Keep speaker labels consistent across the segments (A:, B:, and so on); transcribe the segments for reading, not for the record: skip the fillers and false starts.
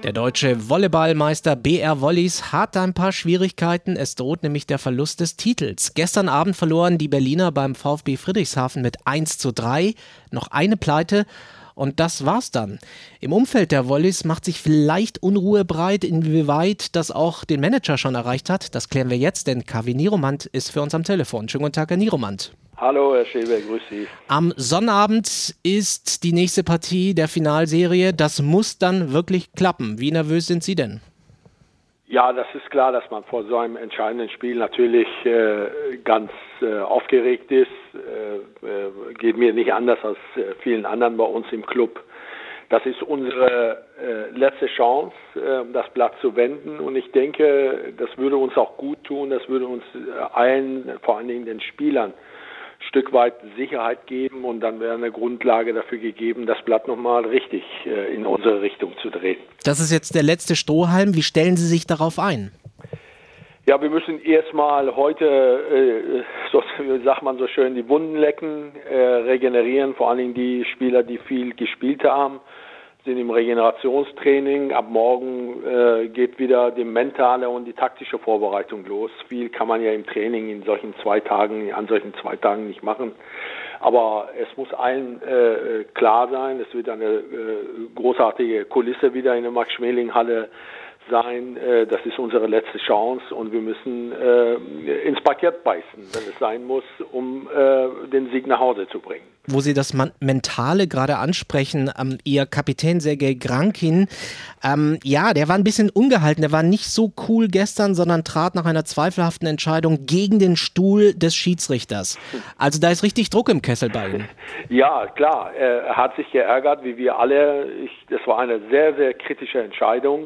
A: Der deutsche Volleyballmeister BR Volleys hat ein paar Schwierigkeiten. Es droht nämlich der Verlust des Titels. Gestern Abend verloren die Berliner beim VfB Friedrichshafen mit 1:3. Noch eine Pleite und das war's dann. Im Umfeld der Volleys macht sich vielleicht Unruhe breit. Inwieweit das auch den Manager schon erreicht hat, das klären wir jetzt, denn Kaveh Niromant ist für uns am Telefon. Schönen guten Tag, Herr Niromant.
B: Hallo, Herr Schäber, grüß Sie.
A: Am Sonnabend ist die nächste Partie der Finalserie. Das muss dann wirklich klappen. Wie nervös sind Sie denn?
B: Ja, das ist klar, dass man vor so einem entscheidenden Spiel natürlich ganz aufgeregt ist. Geht mir nicht anders als vielen anderen bei uns im Club. Das ist unsere letzte Chance, das Blatt zu wenden. Und ich denke, das würde uns auch gut tun. Das würde uns allen, vor allen Dingen den Spielern, Stück weit Sicherheit geben und dann wäre eine Grundlage dafür gegeben, das Blatt nochmal richtig in unsere Richtung zu drehen.
A: Das ist jetzt der letzte Strohhalm. Wie stellen Sie sich darauf ein?
B: Ja, wir müssen erstmal heute, so sagt man so schön, die Wunden lecken, regenerieren, vor allen Dingen die Spieler, die viel gespielt haben, sind im Regenerationstraining. Ab morgen geht wieder die mentale und die taktische Vorbereitung los. Viel kann man ja im Training an solchen 2 Tagen nicht machen. Aber es muss allen klar sein, es wird eine großartige Kulisse wieder in der Max-Schmeling-Halle sein. Das ist unsere letzte Chance und wir müssen ins Parkett beißen, wenn es sein muss, um den Sieg nach Hause zu bringen.
A: Wo Sie das Mentale gerade ansprechen, Ihr Kapitän Sergej Grankin, der war ein bisschen ungehalten, der war nicht so cool gestern, sondern trat nach einer zweifelhaften Entscheidung gegen den Stuhl des Schiedsrichters. Also da ist richtig Druck im Kessel bei Ihnen.
B: Ja, klar, er hat sich geärgert, wie wir alle. Das war eine sehr, sehr kritische Entscheidung.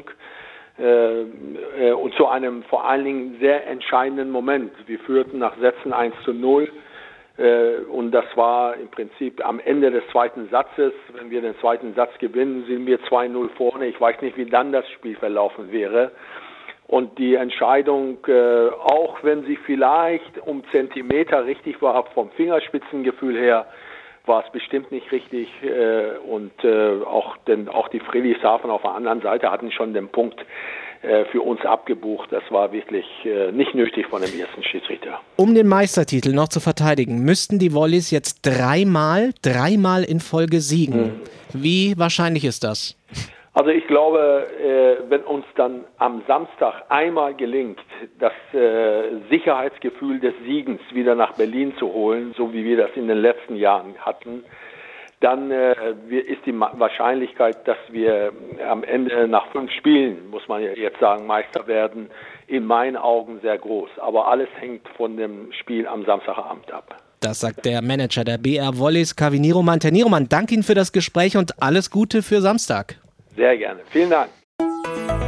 B: Und zu einem vor allen Dingen sehr entscheidenden Moment. Wir führten nach Sätzen 1:0 und das war im Prinzip am Ende des zweiten Satzes. Wenn wir den zweiten Satz gewinnen, sind wir 2:0 vorne. Ich weiß nicht, wie dann das Spiel verlaufen wäre. Und die Entscheidung, auch wenn sie vielleicht um Zentimeter richtig war, vom Fingerspitzengefühl her, war es bestimmt nicht richtig und auch die Friedrichshafen auf der anderen Seite hatten schon den Punkt für uns abgebucht. Das war wirklich nicht nötig von dem ersten Schiedsrichter.
A: Um den Meistertitel noch zu verteidigen, müssten die Volleys jetzt dreimal in Folge siegen. Wie wahrscheinlich ist das?
B: Also ich glaube, wenn uns dann am Samstag einmal gelingt, das Sicherheitsgefühl des Siegens wieder nach Berlin zu holen, so wie wir das in den letzten Jahren hatten, dann ist die Wahrscheinlichkeit, dass wir am Ende nach 5 Spielen, muss man ja jetzt sagen, Meister werden, in meinen Augen sehr groß. Aber alles hängt von dem Spiel am Samstagabend ab.
A: Das sagt der Manager der BR Volleys, Kaveh Niromant. Herr Niromant, danke Ihnen für das Gespräch und alles Gute für Samstag.
B: Sehr gerne. Vielen Dank.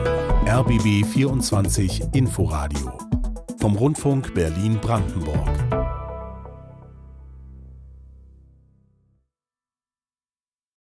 C: RBB 24 Inforadio vom Rundfunk Berlin-Brandenburg.